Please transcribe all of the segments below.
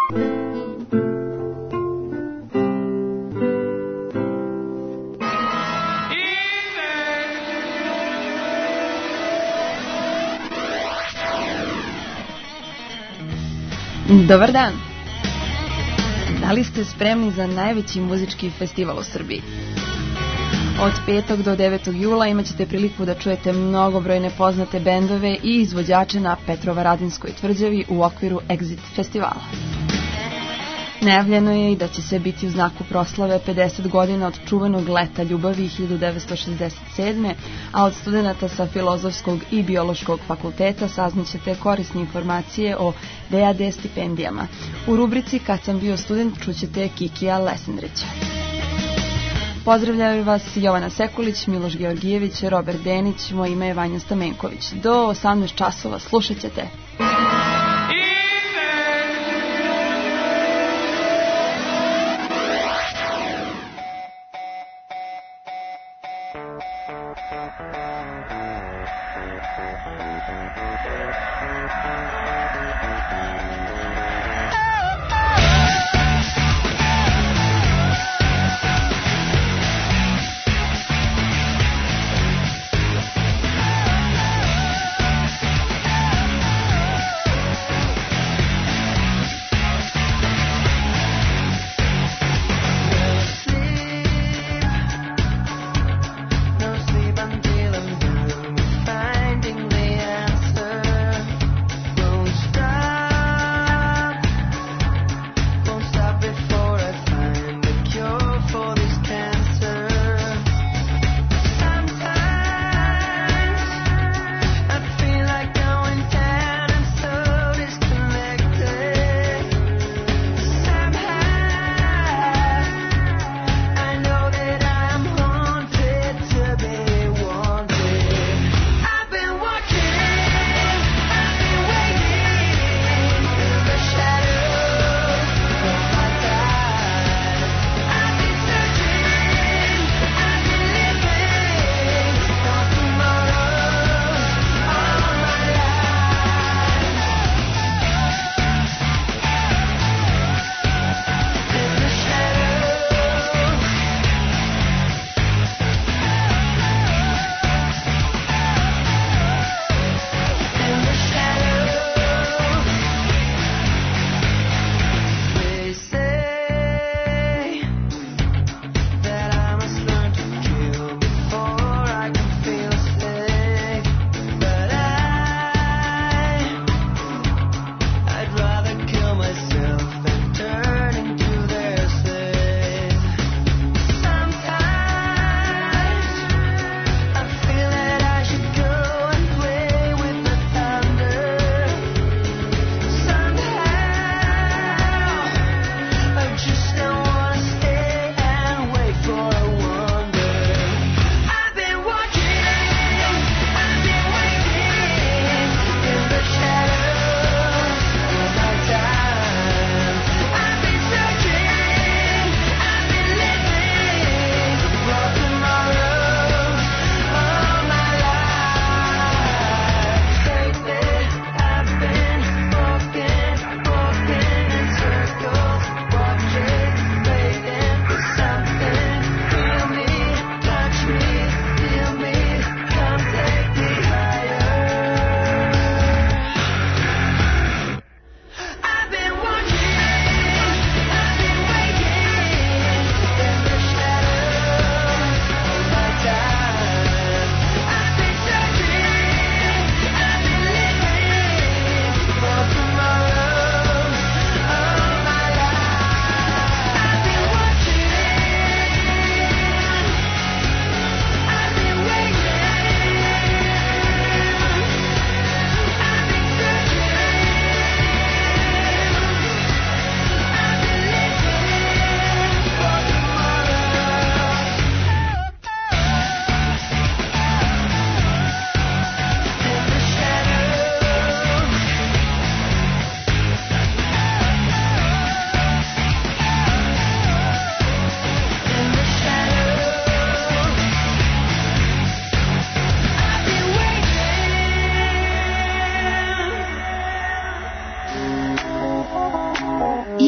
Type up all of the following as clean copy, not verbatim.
Dobar dan! Da li ste spremni za najveći muzički festival u Srbiji? Od 5. do 9. jula imat ćete priliku da čujete mnogobrojne poznate bendove i izvođače na Petrovaradinskoj tvrđavi u okviru Exit festivala. Najavljeno je i da će se biti u znaku proslave 50 godina od čuvenog Leta ljubavi 1967. a od studenata sa Filozofskog i Biološkog fakulteta saznaćete korisne informacije o DAD stipendijama. U rubrici Kad sam bio student čućete Kikija Lesendrića. Pozdravljaju vas Jovana Sekulić, Miloš Georgijević, Robert Denić, moje ime je Vanja Stamenković. Do 18 časova slušat ćete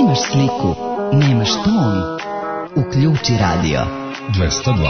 Nemaš sliku, nemaš ton. Uključi radio. 202.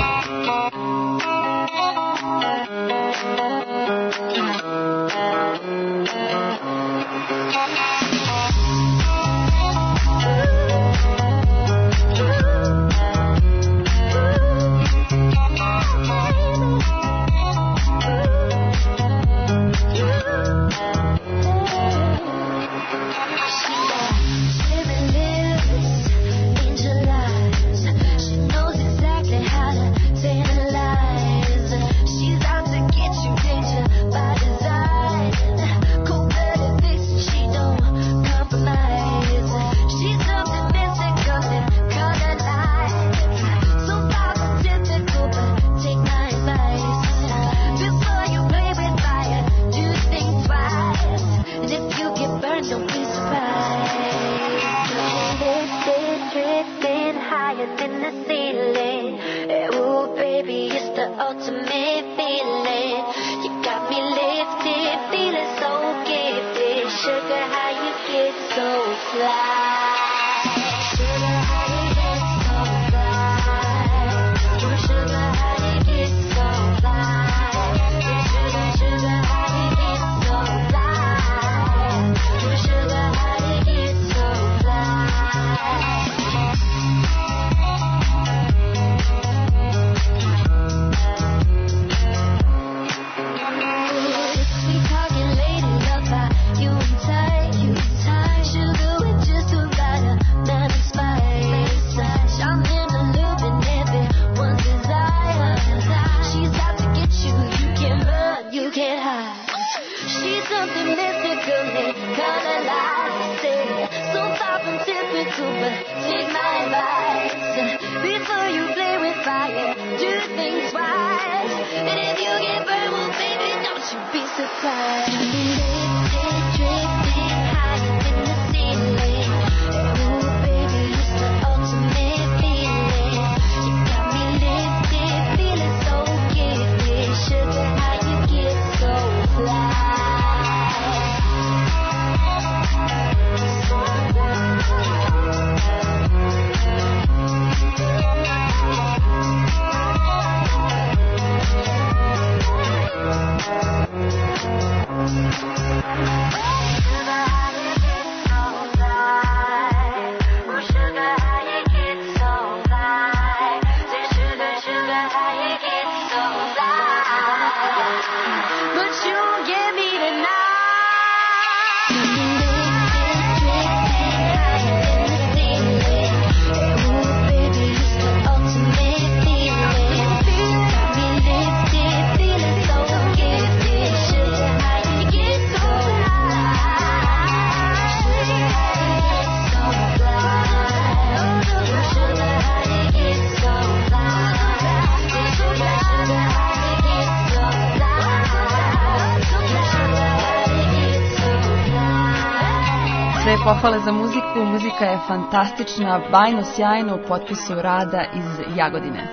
Pohvale za muziku, muzika je fantastična, bajno sjajno u potpisu Rada iz Jagodine.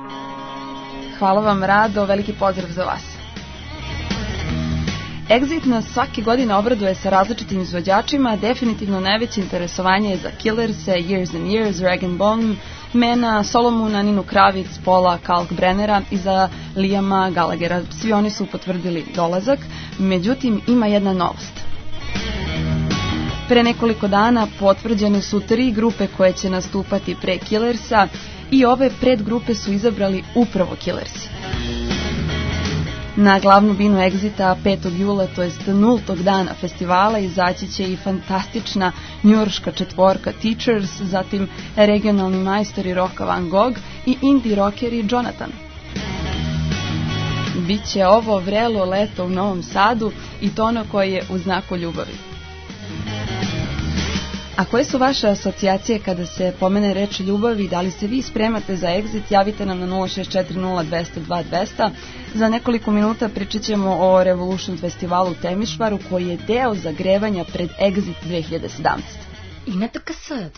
Hvala vam Rado, veliki pozdrav za vas. Exit nas svake godine obraduje sa različitim izvođačima, definitivno najveće interesovanje je za Killerse, Years and Years, Rag & Bone Mana, Solomona, Ninu Kravic, Paula Kalkbrennera i za Liama Gallaghera. Svi oni su potvrdili dolazak, međutim ima jedna novost. Pre nekoliko dana potvrđene su 3 grupe koje će nastupati pre Killersa i ove predgrupe su izabrali upravo Killersi. Na glavnu binu Exita 5. jula, to jest 0. dana festivala, izaći će i fantastična njujorška četvorka Teachers, zatim regionalni majstori roka Van Gogh i indie rockeri Jonathan. Biće ovo vrelo leto u Novom Sadu i to ono koje je u znaku ljubavi. A koje su vaše asocijacije kada se pomene reč ljubavi? Da li se vi spremate za Exit? Javite nam na 0640200. Za nekoliko minuta pričat ćemo o Revolution festivalu u Temišvaru koji je deo zagrevanja pred Exit 2017. I na TKS 202.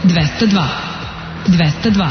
202. 202.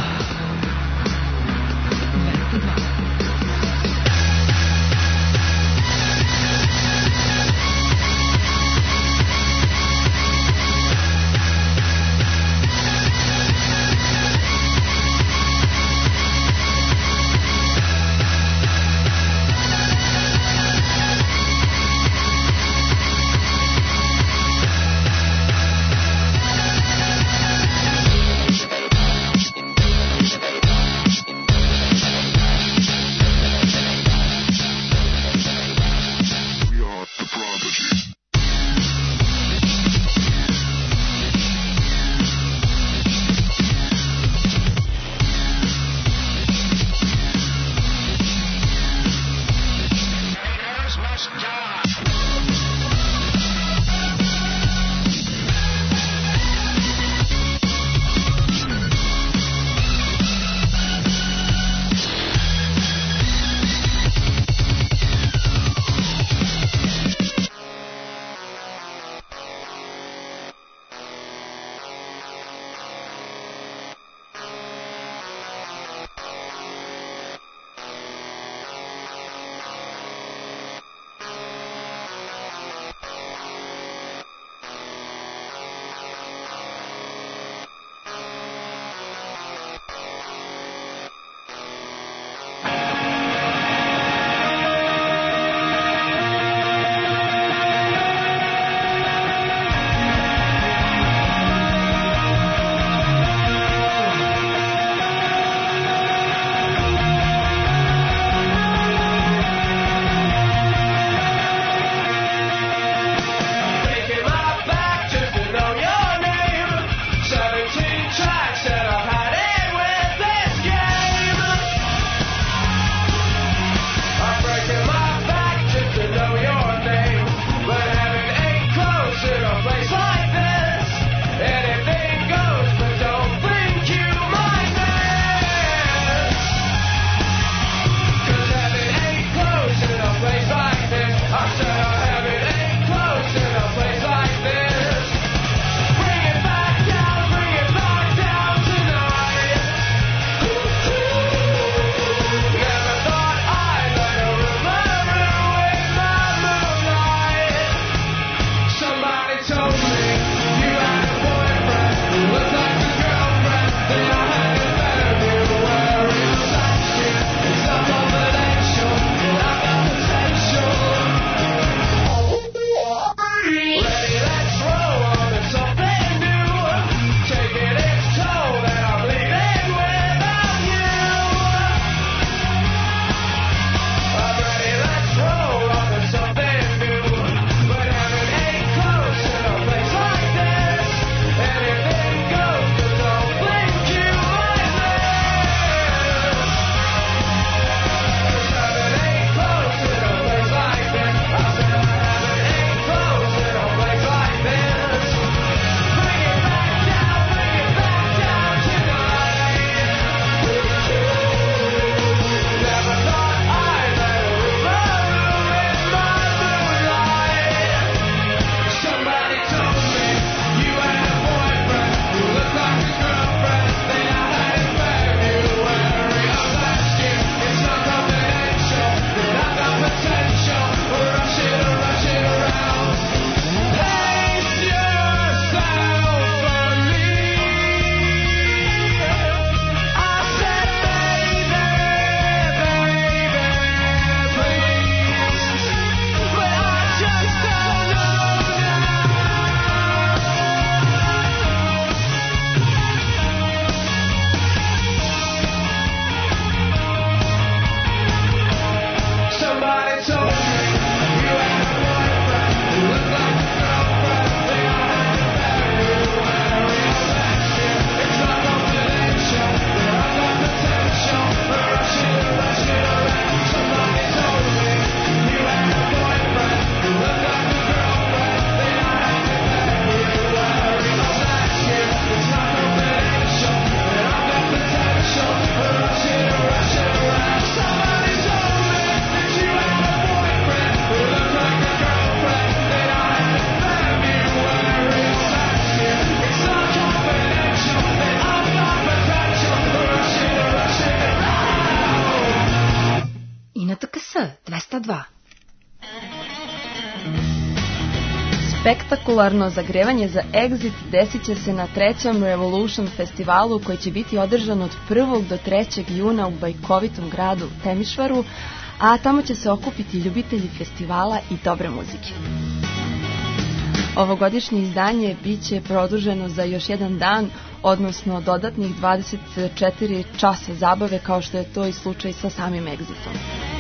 Spektakularno zagrevanje za Exit desit će se na 3. Revolution festivalu koji će biti održan od 1. do 3. juna u bajkovitom gradu Temišvaru, a tamo će se okupiti ljubitelji festivala i dobre muzike. Ovogodišnje izdanje biće produženo za još jedan dan, odnosno dodatnih 24 časa zabave, kao što je to i slučaj sa samim Exitom.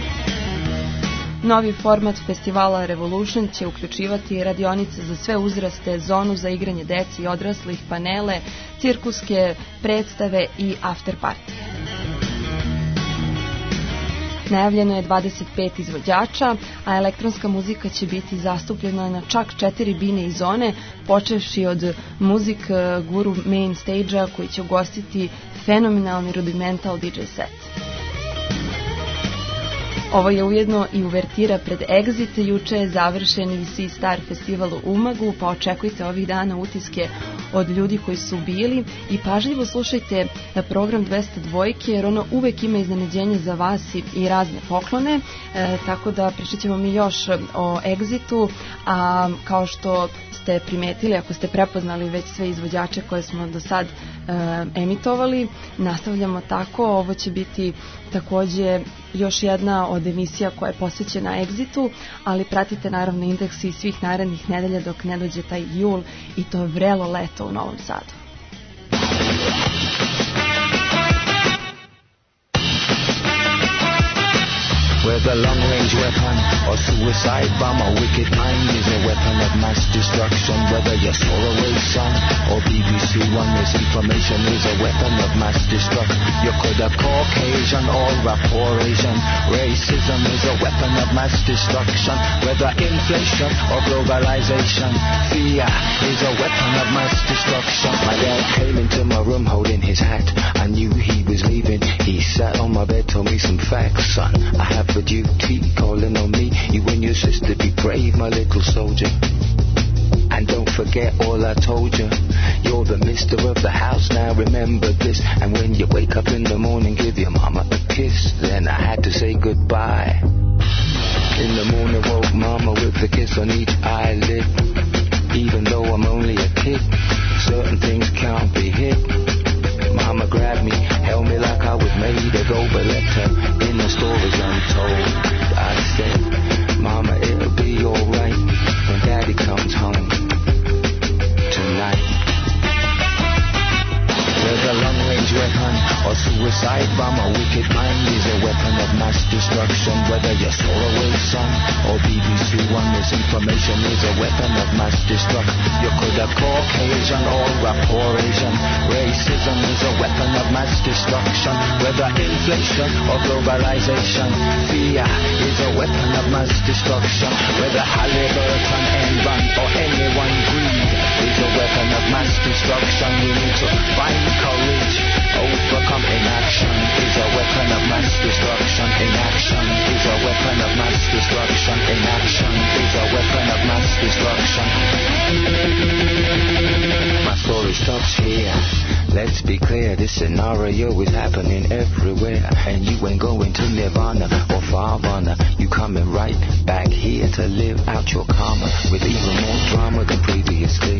Novi format festivala Revolution će uključivati radionice za sve uzraste, zonu za igranje dece i odraslih, panele, cirkuske predstave i after partije. Najavljeno je 25 izvođača, a elektronska muzika će biti zastupljena na čak 4 bine i zone, počevši od Music Guru main stage-a koji će ugostiti fenomenalni Rudimental DJ set. Ovo je ujedno i uvertira pred Exit, juče je završen i Sea Star festival u Umagu, pa očekujte ovih dana utiske od ljudi koji su bili i pažljivo slušajte program 202, jer ono uvek ima iznenađenje za vas i razne poklone, tako da pričat ćemo mi još o Exitu, a kao što ste primetili, ako ste prepoznali već sve izvođače koje smo do sad emitovali, nastavljamo tako. Ovo će biti takođe još jedna od emisija koja je posvećena Exitu, ali pratite naravno Indeks i svih narednih nedelja dok ne dođe taj jul i to vrelo leto u Novom Sadu. Whether long-range weapon or suicide bomb, a wicked mind is a weapon of mass destruction. Whether you're Solarway Sun or BBC One, misinformation is a weapon of mass destruction. You could have Caucasian or rapport Asian. Racism is a weapon of mass destruction. Whether inflation or globalization, fear is a weapon of mass destruction. My dad came into my room holding his hat. I knew he was leaving. He sat on my bed, told me some facts, son. I have a duty calling on me. You and your sister be brave, my little soldier. And don't forget all I told you. You're the mister of the house, now remember this. And when you wake up in the morning, give your mama a kiss. Then I had to say goodbye. In the morning, woke mama with a kiss on each eyelid. Even though I'm only a kid, certain things can't be hid. Mama grabbed me, held me like I was made of gold, but left her in the stories untold. I said, Mama, it'll be alright when Daddy comes home tonight. Whether long-range weapon or suicide bomb, a wicked mind is a weapon of mass destruction. Whether you're Solarway Sun or BBC One, misinformation is a weapon of mass destruction. You could have Caucasian or rapport Asian. Racism is a weapon of mass destruction. Whether inflation or globalization, fear is a weapon of mass destruction. Whether Halliburton, Enron or anyone greed is a weapon of mass destruction. We need to find courage, overcome inaction is a weapon of mass destruction. Inaction is a weapon of mass destruction. Inaction is a weapon of mass destruction. My story stops here. Let's be clear, this scenario is happening everywhere. And you ain't going to Nirvana or Farvana. You coming right back here to live out your karma with even more drama than previously.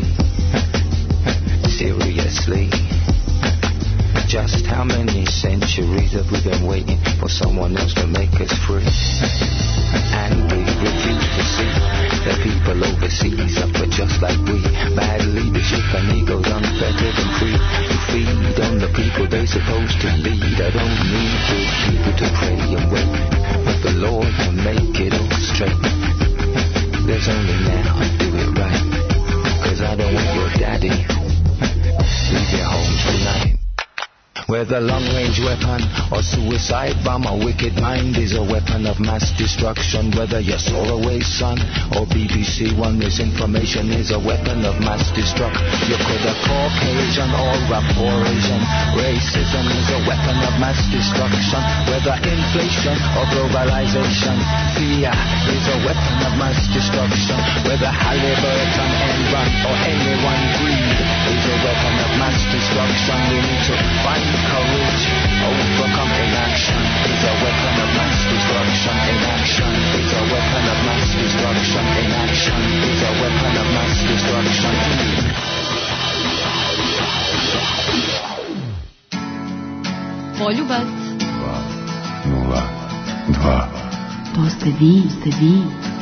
Seriously. Just how many centuries have we been waiting for someone else to make us free? And we refuse to see that people overseas suffer just like we. Bad leadership and egos unfettered and free to feed on the people they supposed to lead. I don't need good people to pray and wait for the Lord to make it all straight. There's only now, do it right, 'cause I don't want your daddy leave your home tonight. Whether long-range weapon or suicide bomb, a wicked mind is a weapon of mass destruction. Whether you're Solarway Sun or BBC One, misinformation is a weapon of mass destruction. You could have Caucasian or rapport Asian. Racism is a weapon of mass destruction. Whether inflation or globalization, fear is a weapon of mass destruction. Whether Halliburton, Enron or anyone greed is a weapon of mass destruction. We need to find courage, overcome inaction is a weapon of mass destruction. Inaction is a weapon of mass destruction. Inaction is a weapon of mass destruction. Poljubac. 202. To ste vi.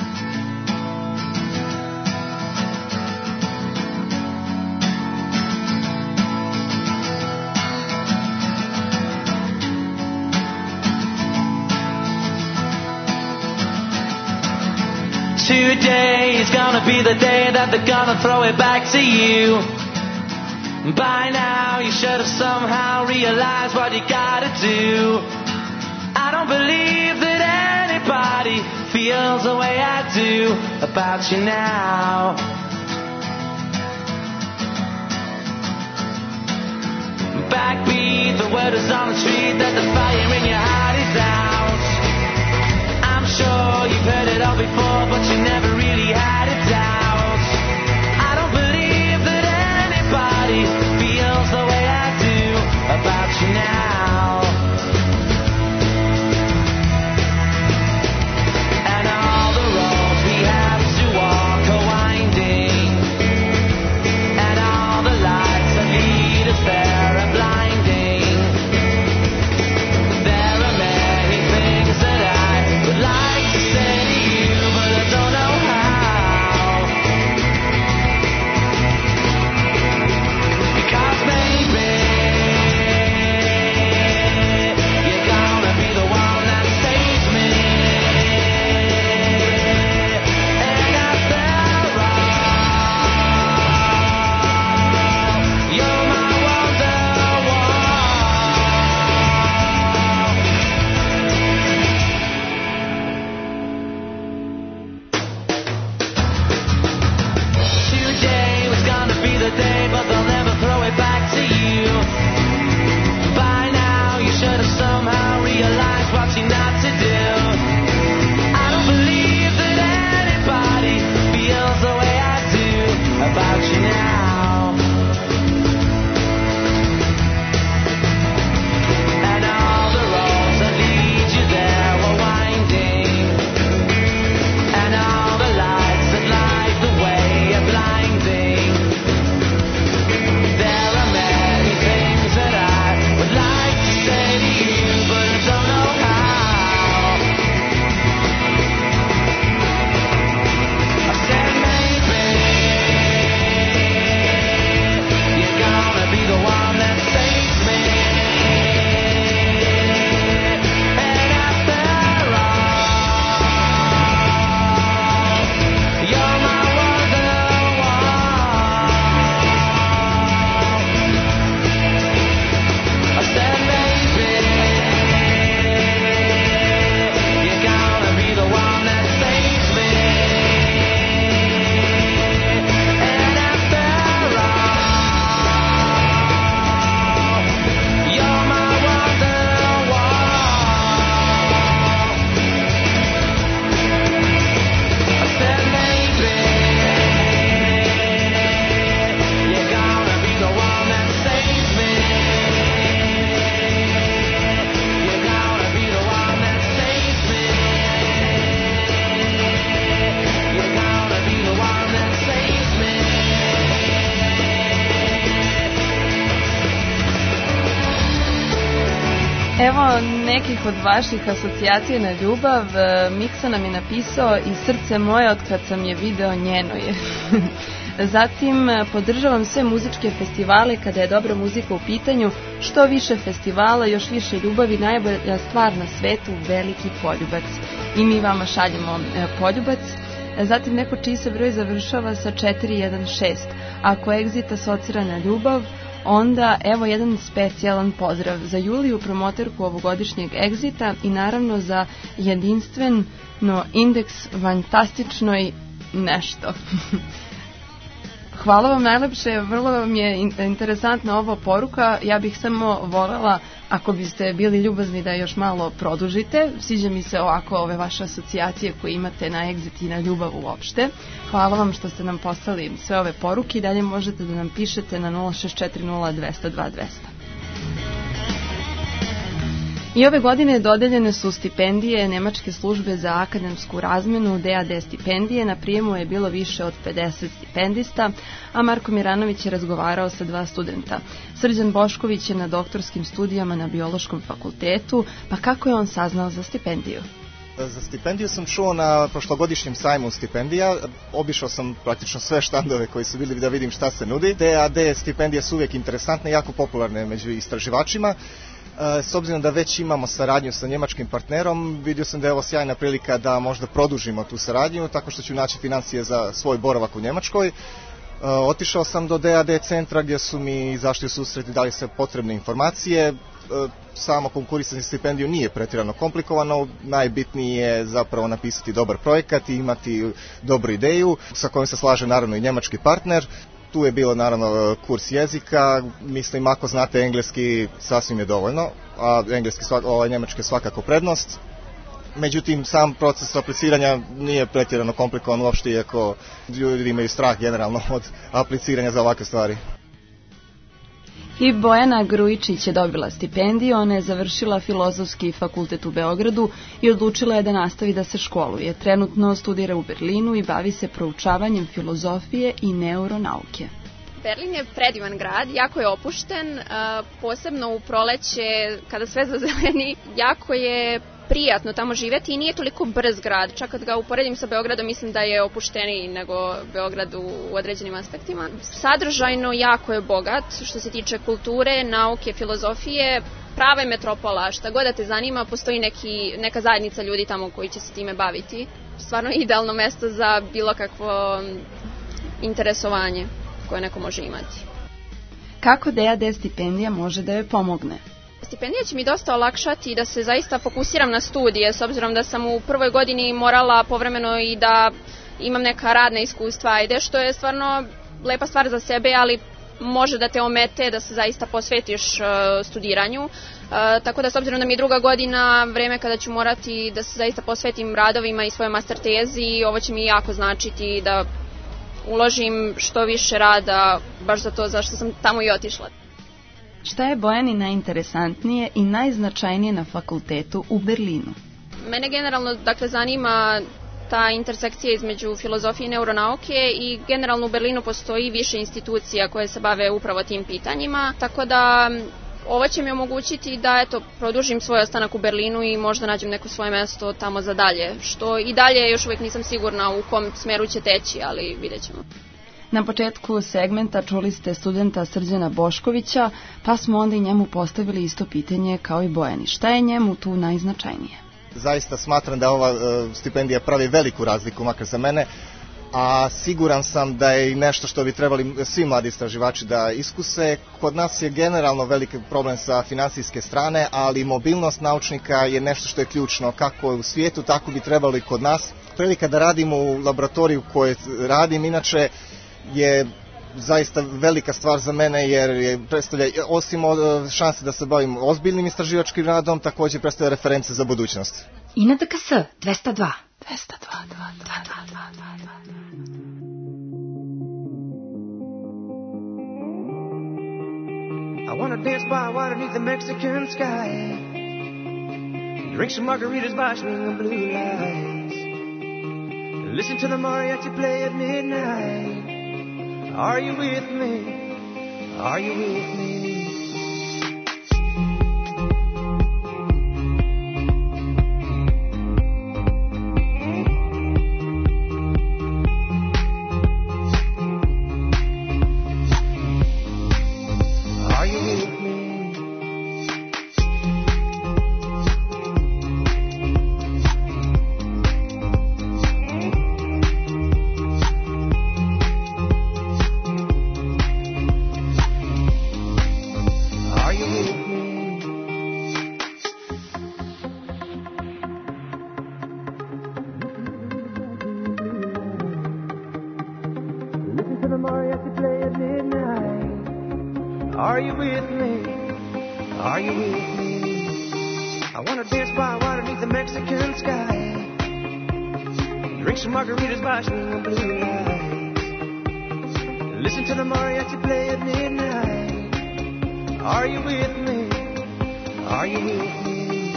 Today is gonna be the day that they're gonna throw it back to you. By now you should have somehow realized what you gotta do. I don't believe that anybody feels the way I do about you now. Backbeat, the word is on the street that the fire in your heart is out. I'm sure you've heard it all before, but you never really had a doubt. I don't believe that anybody feels the way I do about you now. And all the roads we have to walk are winding, and all the lights that lead us there are blinding. There are many things that I would like to say to you, but I don't know how. Because maybe you're gonna be the one that saves me. And after all, you're my wonderwall. Today was gonna be the day, but they'll never throw it back to you. By now you should have somehow realized what you're not to do. I don't believe that anybody feels the way I do about you now. And all the roads that lead you there were winding, and all the lights that light the way are blinding. There are many things that I would like to say to you, but I don't know how. I said maybe you're gonna be the one that saves me. And after all, you're my wonderwall. I said maybe you're gonna be the one that saves me. And after all, you're my wonderwall. I said maybe you're gonna be the one that saves me. You're gonna be the one that saves me. You're gonna be the one that saves me. Evo nekih od vaših asocijacija na ljubav. Miksa nam je napisao i srce moje od kad sam je video njeno je. Zatim podržavam sve muzičke festivale kada je dobra muzika u pitanju. Što više festivala, još više ljubavi, najbolja stvar na svetu, veliki poljubac. I mi vama šaljemo poljubac. Zatim neko čiji se broj završava sa 416. Ako Exit asocira na ljubav, onda evo jedan specijalan pozdrav za Juliju, promoterku ovogodišnjeg Exita, i naravno za jedinstveno indeks fantastičnoj nešto. Hvala vam najlepše, vrlo vam je interesantna ova poruka. Ja bih samo voljela, ako biste bili ljubazni, da još malo produžite. Sviđa mi se ovako ove vaše asocijacije koje imate na Exit i na ljubav uopšte. Hvala vam što ste nam poslali sve ove poruke i dalje možete da nam pišete na 0640 200 2200. I ove godine dodeljene su stipendije Nemačke službe za akademsku razmenu, DAD stipendije. Na prijemu je bilo više od 50 stipendista, a Marko Miranović je razgovarao sa 2 studenta. Srđan Bošković je na doktorskim studijama na Biološkom fakultetu, pa kako je on saznao za stipendiju? Za stipendiju sam čuo na prošlogodišnjem sajmu stipendija. Obišao sam praktično sve štandove koji su bili da vidim šta se nudi. DAD stipendije su uvijek interesantne i jako popularne među istraživačima. S obzirom da već imamo saradnju sa njemačkim partnerom, vidio sam da je ovo sjajna prilika da možda produžimo tu saradnju tako što ću naći financije za svoj boravak u Njemačkoj. Otišao sam do DAD centra gdje su mi izašli u susret i dali se potrebne informacije. Samo konkurisanje stipendiju nije pretjerano komplikovano, najbitnije je zapravo napisati dobar projekat i imati dobru ideju sa kojom se slaže naravno i njemački partner. Tu je bilo naravno kurs jezika, mislim ako znate engleski sasvim je dovoljno, a njemački je svakako prednost. Međutim, sam proces apliciranja nije pretjerano komplikovan uopšte, iako ljudi imaju strah generalno od apliciranja za ovakve stvari. I Bojana Grujičić je dobila stipendiju, ona je završila Filozofski fakultet u Beogradu i odlučila je da nastavi da se školuje. Trenutno studira u Berlinu i bavi se proučavanjem filozofije i neuronauke. Berlin je predivan grad, jako je opušten, posebno u proleće kada sve zazeleni, jako je prijatno tamo živjeti i nije toliko brz grad. Čak kad ga uporedim sa Beogradom, mislim da je opušteniji nego Beograd u određenim aspektima. Sadržajno jako je bogat što se tiče kulture, nauke, filozofije. Prava je metropola, šta god da te zanima, postoji neka zajednica ljudi tamo koji će se time baviti. Stvarno idealno mesto za bilo kakvo interesovanje koje neko može imati. Kako DAD stipendija može da joj pomogne? Stipendija će mi dosta olakšati da se zaista fokusiram na studije, s obzirom da sam u prvoj godini morala povremeno i da imam neka radna iskustva, ajde, što je stvarno lepa stvar za sebe, ali može da te omete da se zaista posvetiš studiranju. Tako da s obzirom da mi je druga godina, vreme kada ću morati da se zaista posvetim radovima i svojoj master tezi, ovo će mi jako značiti da uložim što više rada, baš za to zašto sam tamo i otišla. Šta je Bojani najinteresantnije i najznačajnije na fakultetu u Berlinu? Mene generalno zanima ta intersekcija između filozofije i neuronauke i generalno u Berlinu postoji više institucija koje se bave upravo tim pitanjima, tako da ovo će mi omogućiti da produžim svoj ostanak u Berlinu i možda nađem neko svoje mesto tamo za dalje, što i dalje još uvijek nisam sigurna u kom smeru će teći, ali vidjet ćemo. Na početku segmenta čuli ste studenta Srđana Boškovića, pa smo onda i njemu postavili isto pitanje kao i Bojani. Šta je njemu tu najznačajnije? Zaista smatram da ova stipendija pravi veliku razliku, makar za mene, a siguran sam da je i nešto što bi trebali svi mladi istraživači da iskuse. Kod nas je generalno veliki problem sa finansijske strane, ali mobilnost naučnika je nešto što je ključno kako u svijetu, tako bi trebalo i kod nas. Prilika da radimo u laboratoriju koje radim, inače, je zaista velika stvar za mene jer je predstavlja, osim šanse da se bavim ozbiljnim istraživačkim radom, također predstavlja reference za budućnost. I na DKS 202. I wanna dance by water beneath the Mexican sky, drink some margaritas by swinging blue lights, listen to the mariachi play at midnight. Are you with me? Are you with me? Are you with me? Are you with me? I wanna dance by water beneath the Mexican sky, drink some margaritas by swinging blue lights, listen to the mariachi play at midnight. Are you with me? Are you with me?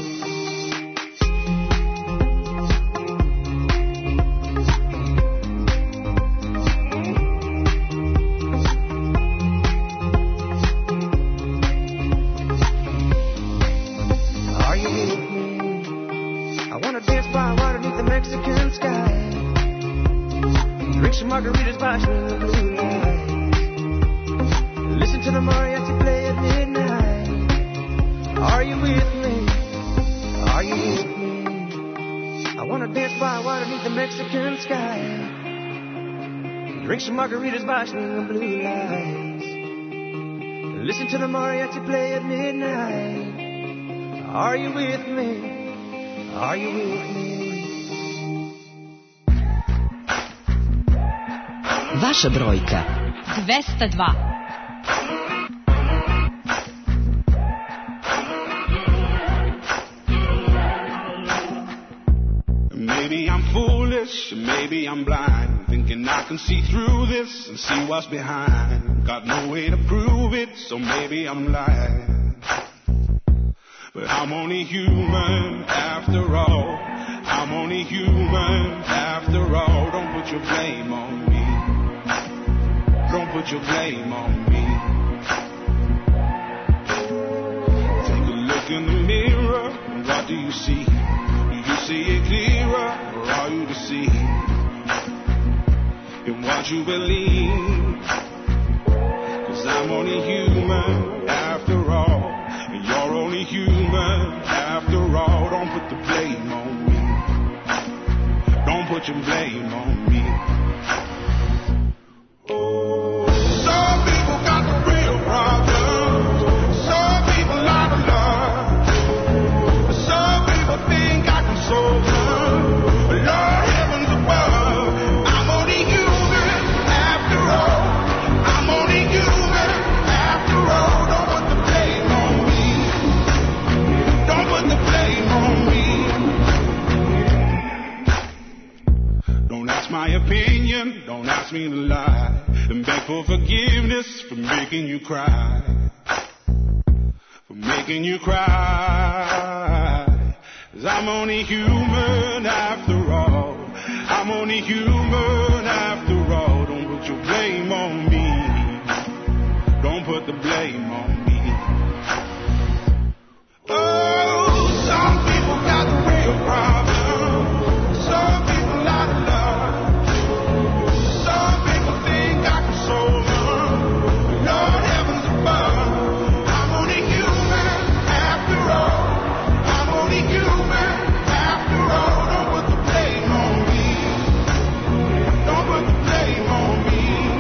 Drink some margaritas watching the blue lights. Listen to the mariachi play at midnight. Are you with me? Are you with me? Vaša brojka 202. Maybe I'm foolish, maybe I'm blind, thinking I can see through this and see what's behind. Got no way to prove it, so maybe I'm lying. But I'm only human after all. I'm only human after all. Don't put your blame on me. Don't put your blame on me. Take a look in the mirror, what do you see? Do you see it clearer, or are you deceived in what you believe? 'Cause I'm only human after all, and you're only human after all. Don't put the blame on me. Don't put your blame on me. Oh, some people got the real problems. Some people out of love. Some people think I can solve them. Lord heavens above, I'm only human after all. I'm only human after all. Don't put the blame on me. Don't put the blame on me. Don't ask my opinion, don't ask me to lie, and beg for forgiveness for making you cry. For making you cry. 'Cause I'm only human after all. I'm only human after all. Don't put your blame on me. Don't put the blame on me. Oh, some people got the real problem. Some people out of love. Some people think I can solve them. Lord heavens above, I'm only human after all. I'm only human after all. Don't put the blame on me. Don't put the blame on me.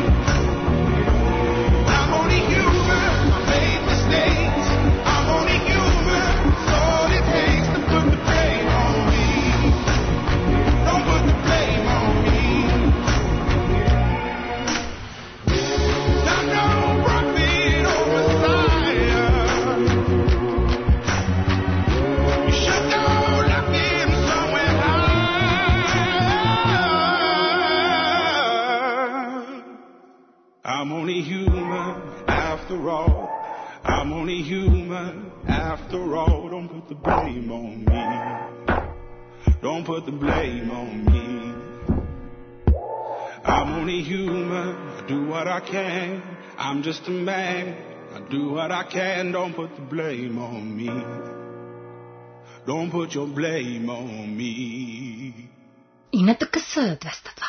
I'm only human. I made mistakes. I'm only human. It's all it takes to put the blame on me. Don't put the blame on me. Now don't profit or Messiah. You should go look in somewhere high. I'm only human after all. I'm only human after all. Don't put the blame on me. Don't put the blame on me. I'm only human. I do what I can. I'm just a man. I do what I can. Don't put the blame on me. Don't put your blame on me. I na TKS 202.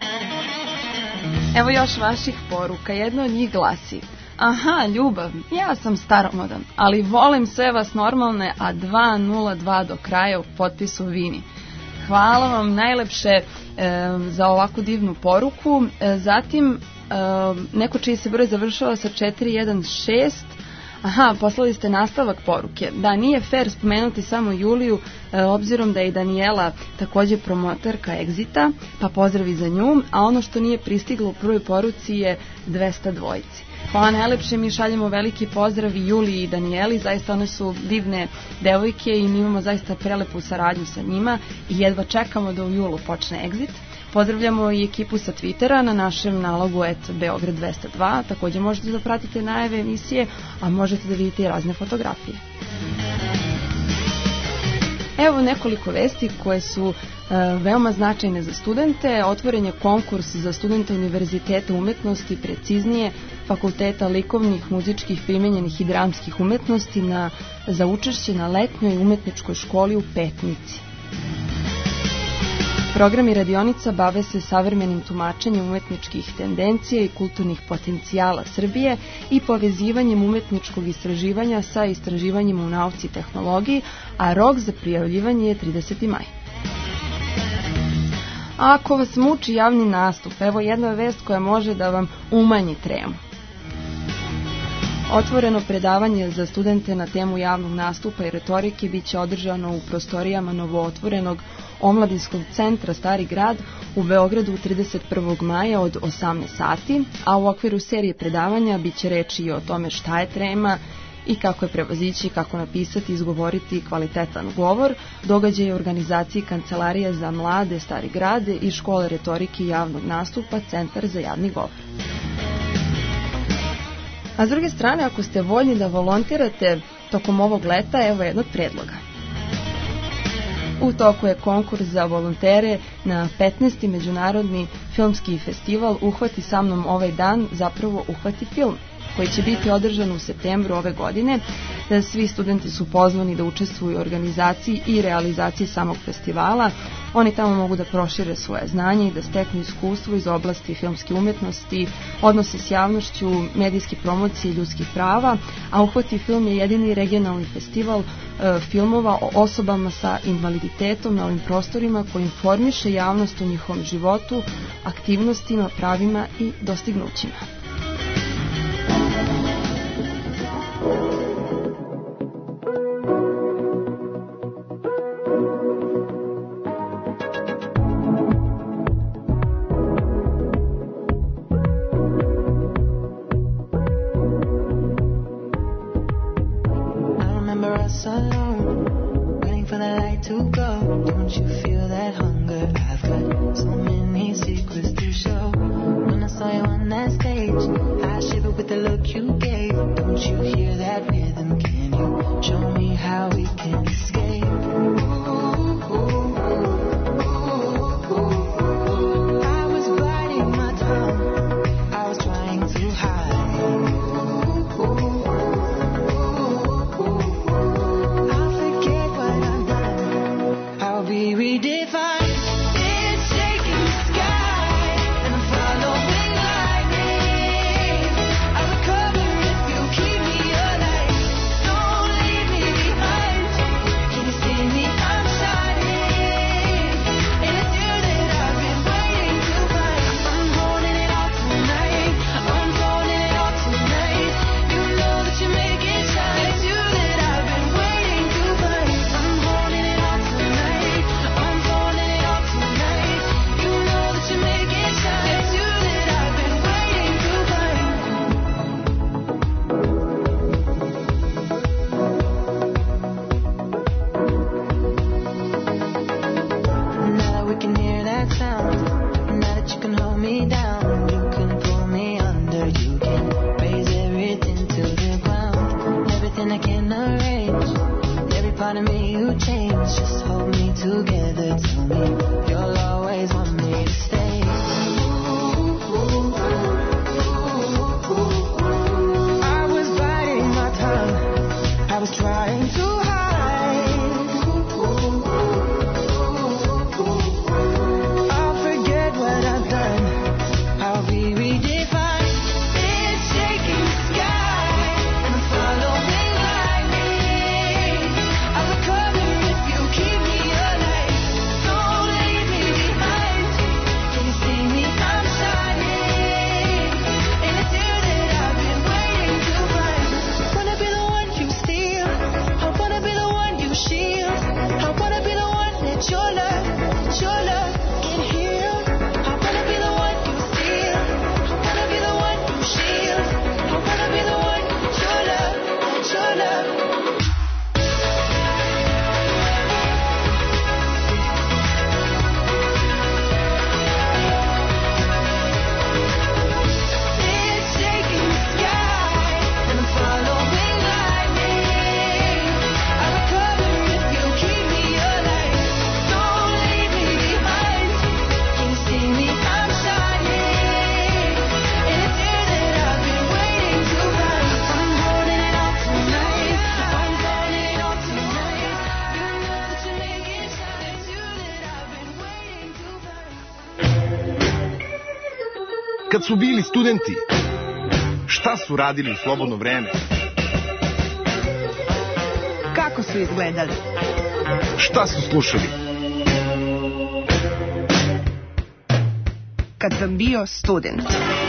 Evo još vaših poruka. Jedna od njih glasi: aha, ljubav, ja sam staromodan, ali volim sve vas normalne, a 202 do kraja u potpisu Vini. Hvala vam najlepše za ovakvu divnu poruku. Zatim, neko čiji se broj završava sa 416. Aha, poslali ste nastavak poruke. Da, nije fair spomenuti samo Juliju, obzirom da je i Daniela također promoterka Exita, pa pozdravi za nju, a ono što nije pristiglo u prvoj poruci je 202. Hvala najlepše, mi šaljemo veliki pozdrav i Juliji i Danieli, zaista one su divne devojke i mi imamo zaista prelepu saradnju sa njima i jedva čekamo da u julu počne Exit. Pozdravljamo i ekipu sa Twittera na našem nalogu @Beograd202. Također možete da pratite najave emisije, a možete da vidite i razne fotografije. Evo nekoliko vesti koje su veoma značajne za studente. Otvoren je konkurs za studente Univerziteta umetnosti, preciznije Fakulteta likovnih, muzičkih, primenjenih i dramskih umetnosti za učešće na letnjoj umetničkoj školi u Petnici. Programi radionica bave se savremenim tumačenjem umetničkih tendencija i kulturnih potencijala Srbije i povezivanjem umetničkog istraživanja sa istraživanjem u nauci i tehnologiji, a rok za prijavljivanje je 30. maj. A ako vas muči javni nastup, evo jedna vest koja može da vam umanji tremu. Otvoreno predavanje za studente na temu javnog nastupa i retorike biće održano u prostorijama novootvorenog Omladinskog centra Stari grad u Beogradu 31. maja od 18 sati, a u okviru serije predavanja biće reči i o tome šta je trema i kako je prevazići, kako napisati i izgovoriti kvalitetan govor. Događaj je u organizaciji Kancelarije za mlade Stari grad i Škole retorike i javnog nastupa Centar za javni govor. A s druge strane, ako ste voljni da volontirate tokom ovog leta, evo jednog predloga. U toku je konkurs za volontere na 15. međunarodni filmski festival Uhvati sa mnom ovaj dan, zapravo Uhvati film, koji će biti održan u septembru ove godine. Svi studenti su pozvani da učestvuju u organizaciji i realizaciji samog festivala. Oni tamo mogu da prošire svoje znanje i da steknu iskustvo iz oblasti filmske umetnosti, odnose s javnošću, medijske promocije i ljudskih prava, a Uhvati film je jedini regionalni festival filmova o osobama sa invaliditetom na ovim prostorima koji informiše javnost o njihovom životu, aktivnostima, pravima i dostignućima. Kad su bili studenti, šta su radili u slobodno vreme? Kako su izgledali? Šta su slušali? kad sam bio student.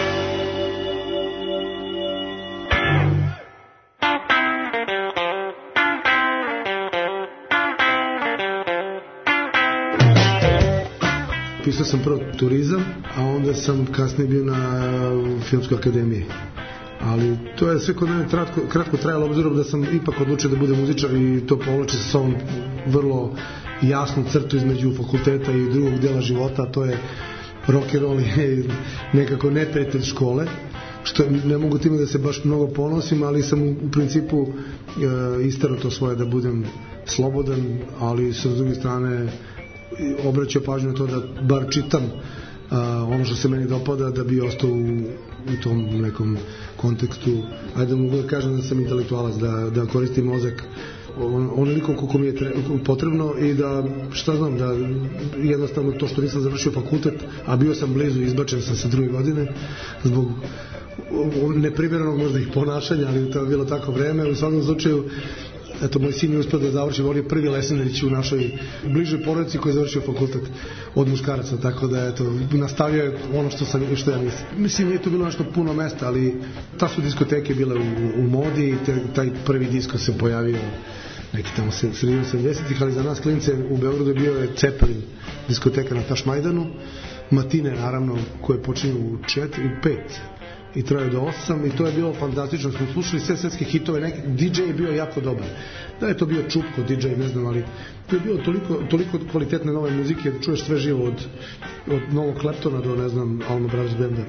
Pisao sam prvo turizam, a onda sam kasnije bio na Filmskoj akademiji. Ali to je sve kod mene kratko trajalo, obzirom da sam ipak odlučio da budem muzičar i to povlači sa sobom vrlo jasnu crtu između fakulteta i drugog dela života, a to je rock and roll i nekako neprijatelj škole, što ne mogu time da se baš mnogo ponosim, ali sam u principu isterao to svoje da budem slobodan, ali sa druge strane obraćao pažnju na to da bar čitam ono što se meni dopada, da bi ostao u tom nekom kontekstu, ajde mogu da kažem da sam intelektualac, da koristim mozak onoliko koliko mi je potrebno i da, šta znam, da jednostavno to što nisam završio fakultet, a bio sam blizu, izbačen sam sa 2. godine zbog neprimjerenog možda ih ponašanja, ali to je bilo tako vreme. U svakom slučaju, eto, moj sin je uspio da završi, on je prvi Lesendrić u našoj bližoj porodici koji je završio fakultet od muškaraca, tako da eto, nastavio je ono što ja nisam. Mislim, nije to bilo nešto puno mesta, ali ta su diskoteke bile u modi i taj prvi disko se pojavio neki tamo sredinom 70-ih, ali za nas klince u Beogradu bio je Cepelin, diskoteka na Tašmajdanu, Matine naravno, koje počinju u 4 i 5 i traju do 8 i to je bilo fantastično, smo slušali sve svetske hitove, DJ je bio jako dobar, da je to bio Čupko DJ, ne znam, ali to je bilo toliko kvalitetne nove muzike, da čuješ sve živo od Novog Kleptona do, ne znam, Alma Brothers Benda.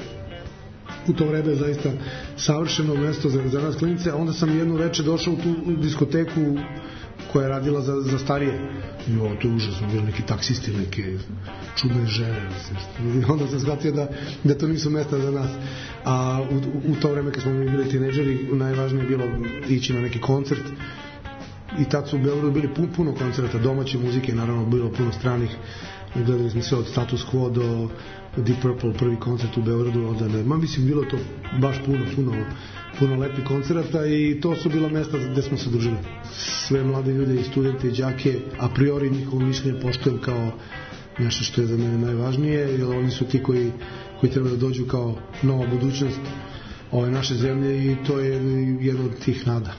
U to vreme je zaista savršeno mesto za nas klinice, a onda sam jedno veče došao u tu diskoteku koja je radila za starije. Jo, to je užasno, bilo neki taksisti, neke čudne žene. I onda sam shvatio da to nisu mesta za nas. A u to vreme kad smo bili tineđeri, najvažnije je bilo ići na neki koncert. I tad su u Beogradu bili puno koncerta, domaće muzike, naravno bilo puno stranih. Gledali smo sve od Status Quo do Deep Purple, prvi koncert u Beogradu, onda ne. Mislim, bilo to baš puno lepih koncerata i to su bila mesta gde smo se družili. Sve mlade ljude i studente i đake, a priori njihovo mišljenje poštujem kao nešto što je za mene najvažnije, jer oni su ti koji treba da dođu kao nova budućnost ove naše zemlje i to je jedno od tih nada.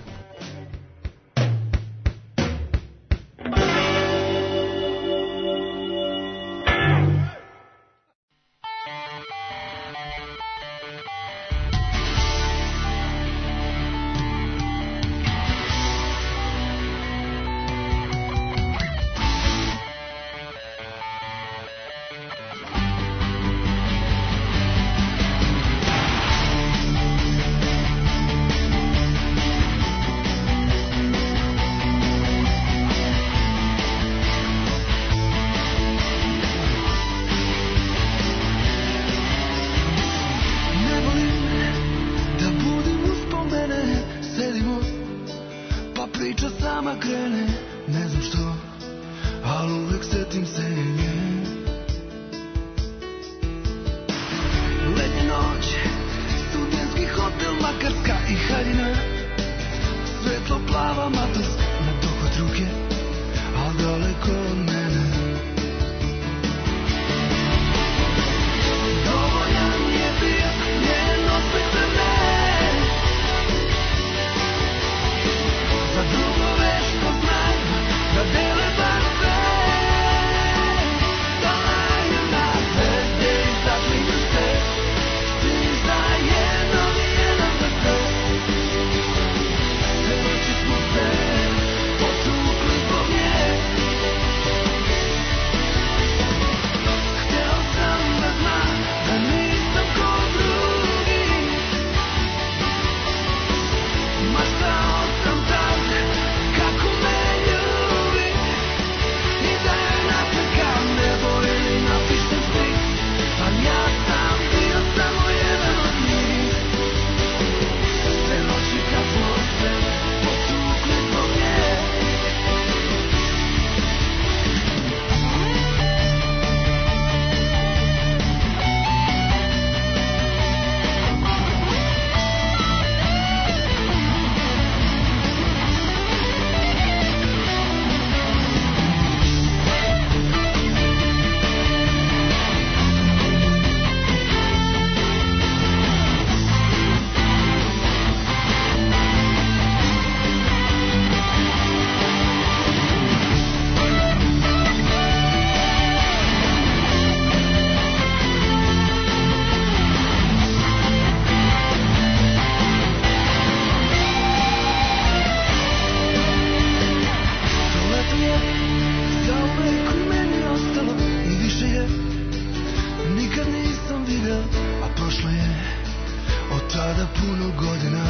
puno godina.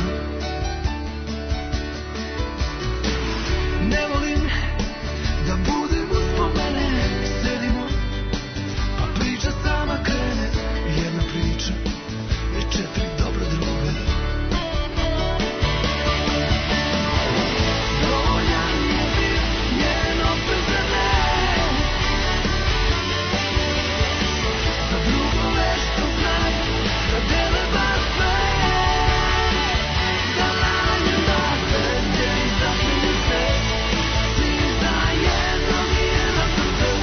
Ne volim da budem uspomene, sedimo pa priča sama krene. Jedna priča i 4 dobra druga. Dovoljan je bio njen opet za ne, za drugove što znaju da dele baš sve, da lanjem da sreće i zasmiju se, svi zajedno nije na srce.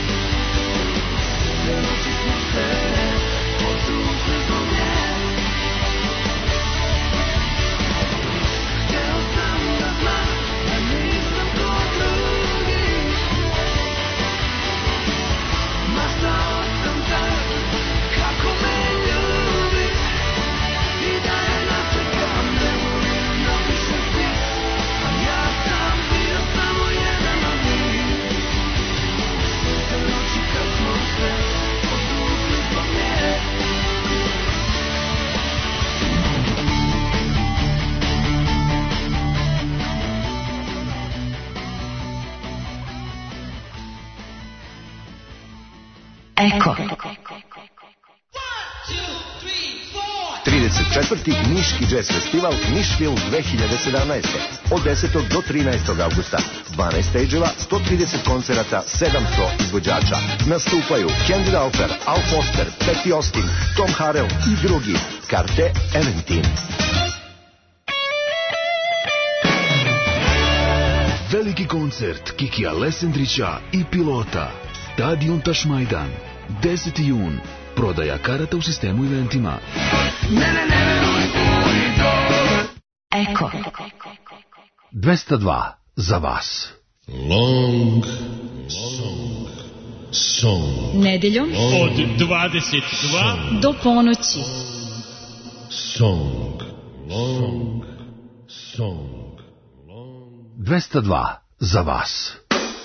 Te noći smo se potukli zbog nje. Hteo sam da znam da nisam ko drugi, maštao sam tad kako me ljubi i da je načekam, ne volim napišem spis, a ja sam bio samo jedan od njih. Te noći kad smo se potukli zbog nje. Eko. 34. Niški jazz festival Nišfilm 2017. Od 10. do 13. augusta. 12 stage-eva, 130 koncerata, 700 izvođača. Nastupaju Candy Laufer, Al Foster, Patty Austin, Tom Harrell i drugi. Karte Eventin. Veliki koncert Kikija Lesendrića i Pilota. Stadion Tašmajdan. 10. jun. Prodaja karata u sistemu eventima. Eko. 202 za vas. Long song. Nedeljom od 22 do ponoći. Song. Long song. 202 za vas.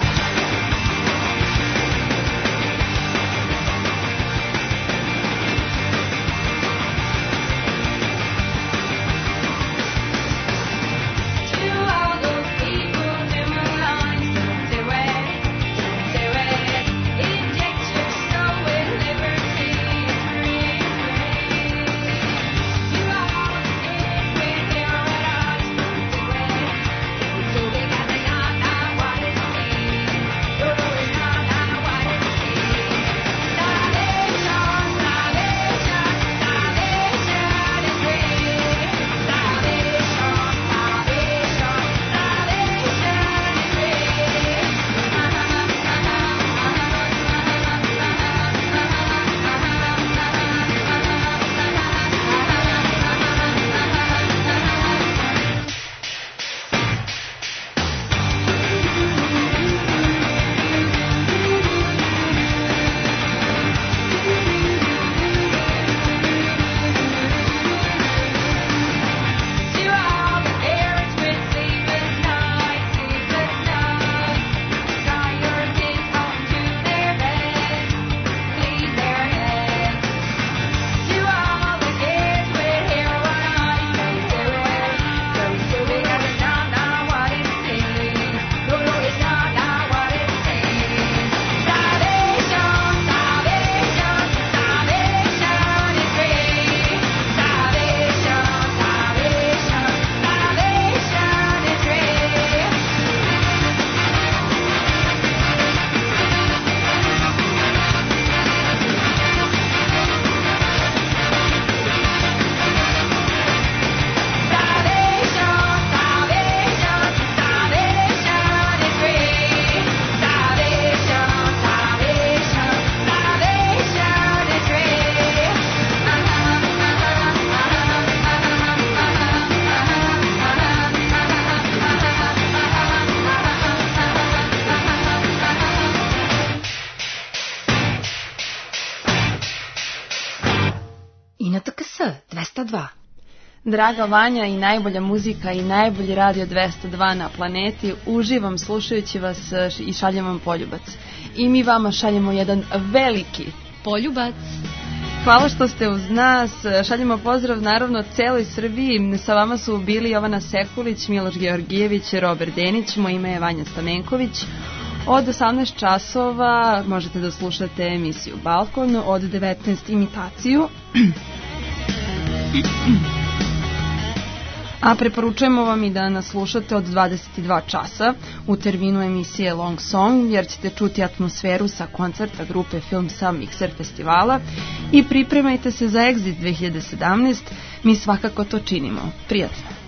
INTKS 202. Draga Vanja i najbolja muzika i najbolji radio 202 na planeti, uživam slušajući vas i šaljem vam poljubac. I mi vama šaljemo jedan veliki poljubac. Hvala što ste uz nas, šaljemo pozdrav naravno celoj Srbiji, sa vama su bili Jovana Sekulić, Miloš Georgijević, Robert Denić, moje ime je Vanja Stamenković. Od 18 časova možete da slušate emisiju Balkon, od 19 imitaciju. A preporučujemo vam i da nas slušate od 22 časa u terminu emisije Long Song, jer ćete čuti atmosferu sa koncerta grupe Film sa Mikser festivala i pripremajte se za Exit 2017, mi svakako to činimo. Prijatno!